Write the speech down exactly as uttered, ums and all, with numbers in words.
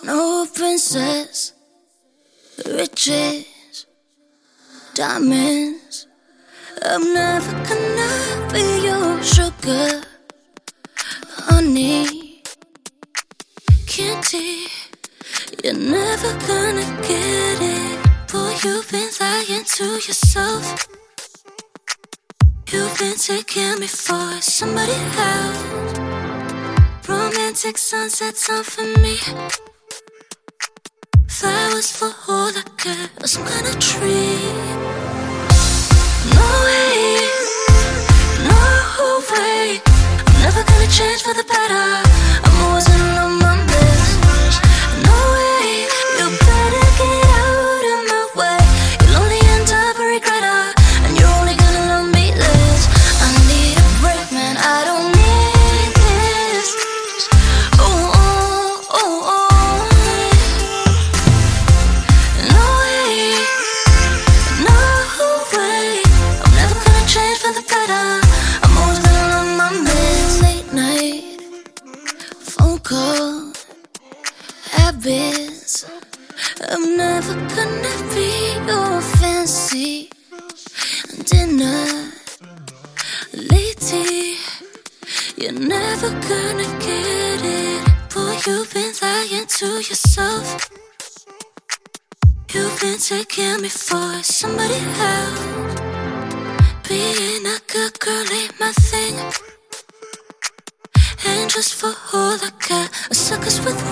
No princess, riches, diamonds. I'm never gonna be your sugar, honey, candy. You're never gonna get it. Boy, you've been lying to yourself. You've been taking me for somebody else. Romantic sunset time for me. Flowers for all I get, or some kind of tree. No way, no way. I'm never gonna change for the better. I'm always in on my best. No way, you better get out of my way. You'll only end up a regretter, and you're only gonna love me less. I need a break, man, I don't need this. Oh, oh, oh, oh. No way, no way. I'm never gonna change for the better. I'm always gonna love my mess. Late night phone call habits. I'm never gonna be your fancy dinner lady. You're never gonna get it. Boy, you've been lying to yourself. You've been taking me for somebody else. Being a good girl ain't my thing. And just for all I got, a suckers with